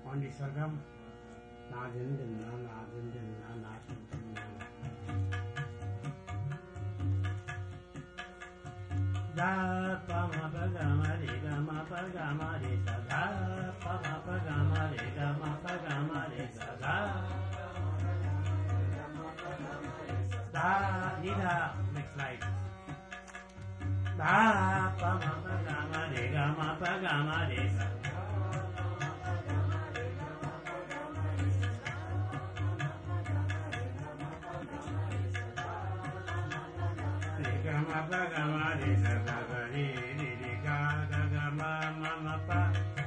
on the Sargam, Nadindina, Nadindina, Nadindina. Da pa ma pa ga ma re ga ma pa ga ma re sa da pa ma pa ga ma re ga ma pa ga ma re sa da da ni da next slide da pa ma pa ga ma re ga ma pa ga ma re sa ma pa ga ma re sa sa ga re re re ga ga ga ma ma ma pa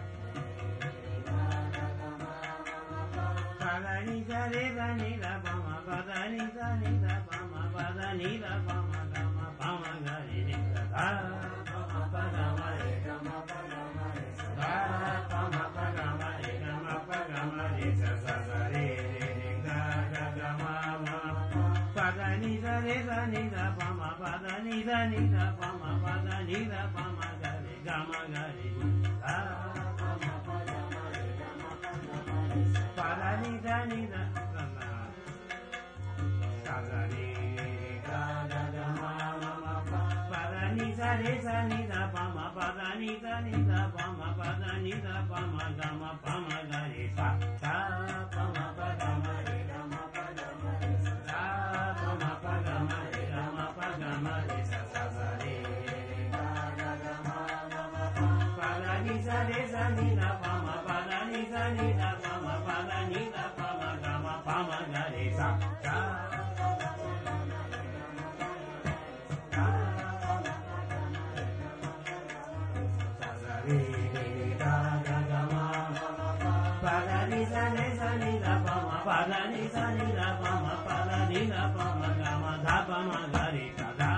pa ga ni sa re ga ni da pa ma pa da ni sa ni da pa ma pa da ni da pa ma ga ma pa ma ga re re sa da pa ma pa ga ma re ga ma pa ga ma re sa da pa ma pa ga ma re ga ma pa ga ma re sa sa sa re re re ga ga ga ma ma pa da ni sa re ga ni da pa ma pa da ni da ni da pa ma pa da ni da pa ma ga re ga ma ga re sa pa ma pa ga ma re ga ma pa ga ma re sa pa da ni da ni da sa ga re ga ga ga ma ma ma pa pa da ni sa re sa ni da pa ma pa da ni da ni da pa ma pa da ni da pa ma ga ma pa ma ga re sa pa ma pa ga ma re ga ma pa ga ma re sa pa ma pa ga ma re ga ma pa ga ma re sa sa sa re ga ga ga ma ma ma pa da ni sa re sa ni da pa ma pa da ni sa ni da pa ma pa da ni da pa ma ga ma pa ma ga re sa sa ni sa ni sa ni da pa ma pa da ni sa ni da pa ma pa da ni da pa ma ga ma da pa ma ga re sa da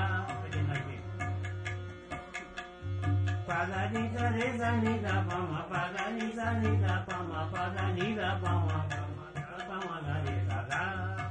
pa da ni sa re sa ni da pa ma pa da ni sa ni da pa ma pa da ni da pa ma ga re sa da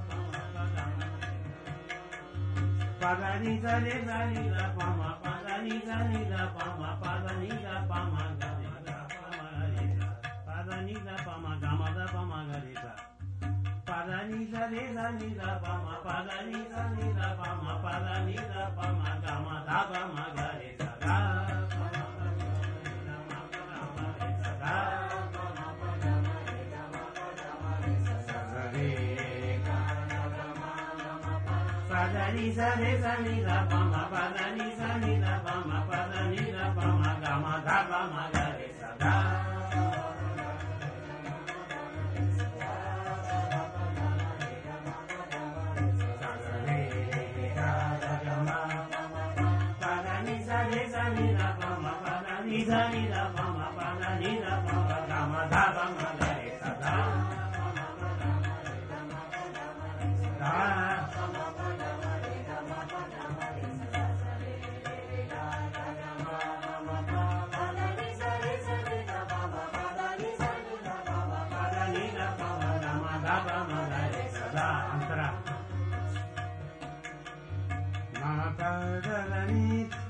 pa da ni sa re sa ni da pa ma pa da ni sa ni da pa ma pa da ni da pa ma ga re pa da ni da pa ma ga ma da pa ma ga re sa pa da ni sa re sa ni da pa ma pa da ni sa ni da pa ma pa da ni da pa ma ga ma da pa ma ga re sa da pa ma pa ga ma re ga ma pa ga ma re sa da pa ma pa ga ma re ga ma pa ga ma re sa sa sa re ga ga ma ma pa pa da ni sa re sa ni da pa ma pa da ni sa ni da pa ma pa da ni da pa ma ga ma da pa ma ga re sa da ni sa ni da pa ma pa da ni da pa ma ga ma da pa ma ga re sa da pa ma pa ga ma re ga ma pa ga ma re sa da pa ma pa ga ma re ga ma pa ga ma re sa sa re ga ga ga ma ma pa pa da ni sa ni da pa ma pa da ni sa ni da pa ma pa da ni da pa ma ga ma da pa ma ga re sa da antara ma pa da ni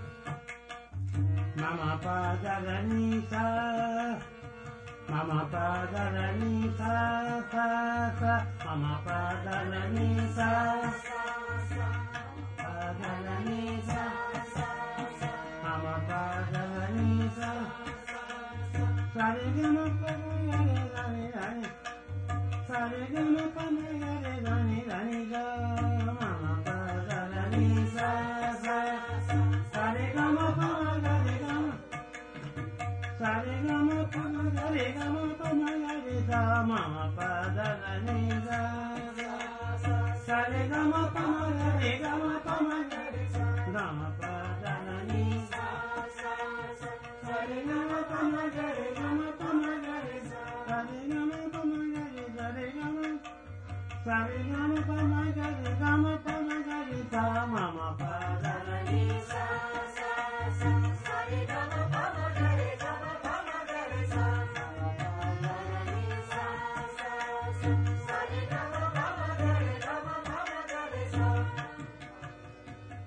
Mama pa da ni sa, mama pa da ni sa sa sa, mama pa da ni sa sa sa, pa da ni sa sa sa, mama pa da ni sa sa sa, sa re ga ma pa ga re ga re ga re, sa re ga ma pa ga re ga ni ga, mama pa da ni sa sa sa, sa re ga ma pa ga re ga sa re ga ma pa ga re ga ma pa ga re sa ma ma pa da ni sa sa sa re ga ma pa ga re ga ma pa ga re sa ga ma pa da ni sa sa sa re ga ma pa ga re ga ma pa ga re sa sa re ga ma pa ga re sa re ga ma sa re ga ma pa ga re ga ma pa ga re sa ma ma pa da ni sa sa sa re ga ma pa ga re ga ma pa ga re sa ma ma pa da ni sa sa sa re ga ma pa ga re ga ma pa ga re sa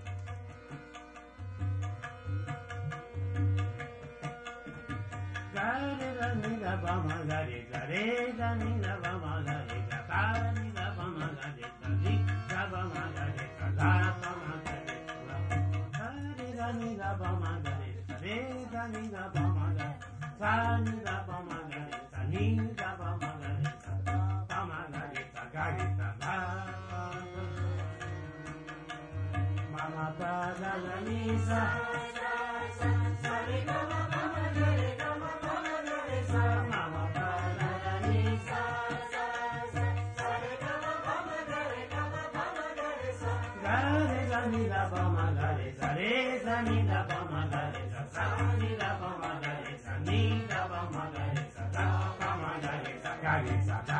ga re da ni da ba ma ga re sa re da ni da ba ma ga re sa sa ni da ba ma ga re sa ri da ba ma ga re sa la ba ma ga re sa sa re da ni da ba ma ga re sa re da ni da ba ma ga sa ni da ba ma ga re sa ni da ba ma ga re sa ba ma ga re sa ga re sa la ma ma pa da la ni sa sa re ga ma pa ma ga re ga ma pa ma ga re sa ma ma pa da la ni sa sa re ga ma pa ma ga re ga ma pa ma ga re sa ga re ga ni da ba ma ga re sa re sa ni da ba ma ga re sa sa ni da ba ma ga re sa ni da ba ma ga re sa da ba ma ga re sa ga re sa da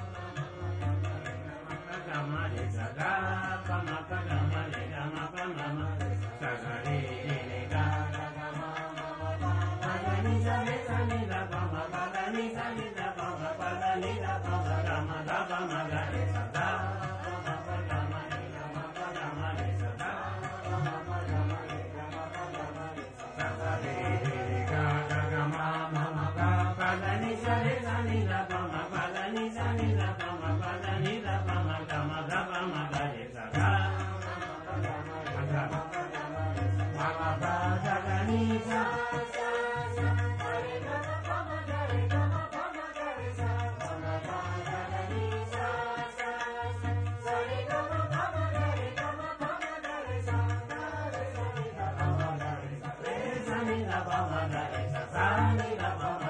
ga ma re sa da ba ma pa ga ma re ga ma pa ma ma sa sa re re ga ga ma ma ma pa ga ni sa ni da ba ma pa ga ni sa ni da ba ma pa ga ni da ba ma ga ma da ba ma ga re sa da ba ma pa ga ma re ga ma pa ga ma re sa da ba ma pa ga ma re ga ma pa ga ma re sa sa re ga ga ma ma pa pa ga ni sa ni da ba ma pa ga ni sa ni da ba ma pa ga ni da ba ma ga ma da ba ma ga re sa da ma ma pa ga ni sa Sa ni da ba ma ga re sa sa ni da ba